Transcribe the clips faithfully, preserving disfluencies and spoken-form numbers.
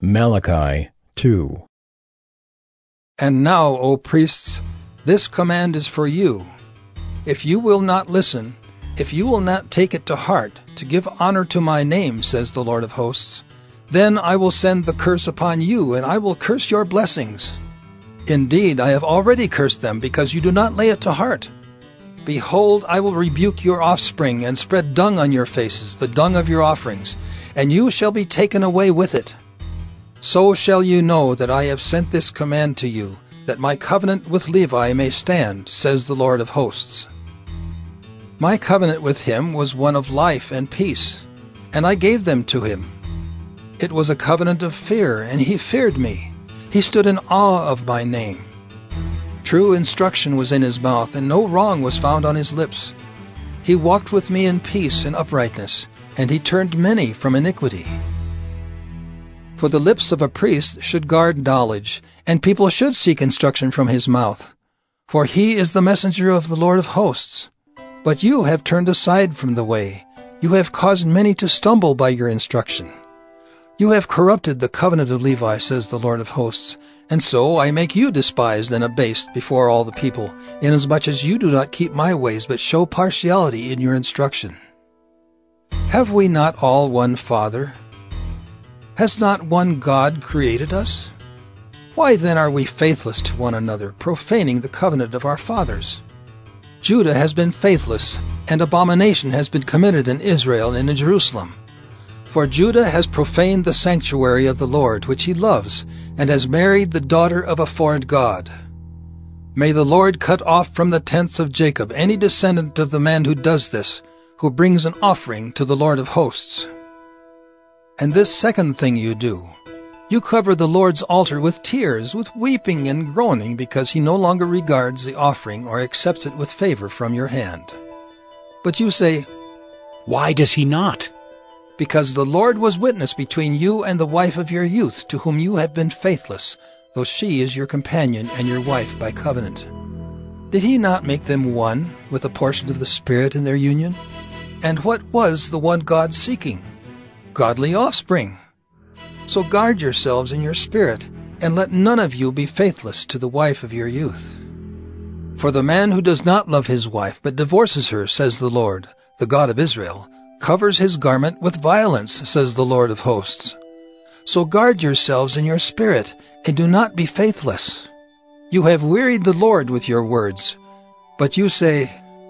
Malachi two. And now, O priests, this command is for you. If you will not listen, if you will not take it to heart, to give honor to my name, says the Lord of hosts, then I will send the curse upon you, and I will curse your blessings. Indeed, I have already cursed them, because you do not lay it to heart. Behold, I will rebuke your offspring, and spread dung on your faces, the dung of your offerings, and you shall be taken away with it. So shall you know that I have sent this command to you, that my covenant with Levi may stand, says the Lord of hosts. My covenant with him was one of life and peace, and I gave them to him. It was a covenant of fear, and he feared me. He stood in awe of my name. True instruction was in his mouth, and no wrong was found on his lips. He walked with me in peace and uprightness, and he turned many from iniquity. For the lips of a priest should guard knowledge, and people should seek instruction from his mouth. For he is the messenger of the Lord of hosts. But you have turned aside from the way. You have caused many to stumble by your instruction. You have corrupted the covenant of Levi, says the Lord of hosts, and so I make you despised and abased before all the people, inasmuch as you do not keep my ways, but show partiality in your instruction. Have we not all one Father? Has not one God created us? Why then are we faithless to one another, profaning the covenant of our fathers? Judah has been faithless, and abomination has been committed in Israel and in Jerusalem. For Judah has profaned the sanctuary of the Lord, which he loves, and has married the daughter of a foreign god. May the Lord cut off from the tents of Jacob any descendant of the man who does this, who brings an offering to the Lord of hosts. And this second thing you do, you cover the Lord's altar with tears, with weeping and groaning, because he no longer regards the offering or accepts it with favor from your hand. But you say, Why does he not? Because the Lord was witness between you and the wife of your youth, to whom you have been faithless, though she is your companion and your wife by covenant. Did he not make them one, with a portion of the Spirit in their union? And what was the one God seeking? Godly offspring. So guard yourselves in your spirit, and let none of you be faithless to the wife of your youth. For the man who does not love his wife, but divorces her, says the Lord, the God of Israel, covers his garment with violence, says the Lord of hosts. So guard yourselves in your spirit, and do not be faithless. You have wearied the Lord with your words. But you say,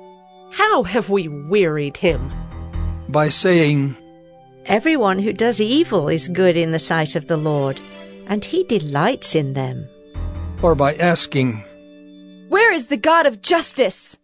How have we wearied him? By saying, Everyone who does evil is good in the sight of the Lord, and he delights in them. Or by asking, Where is the God of justice?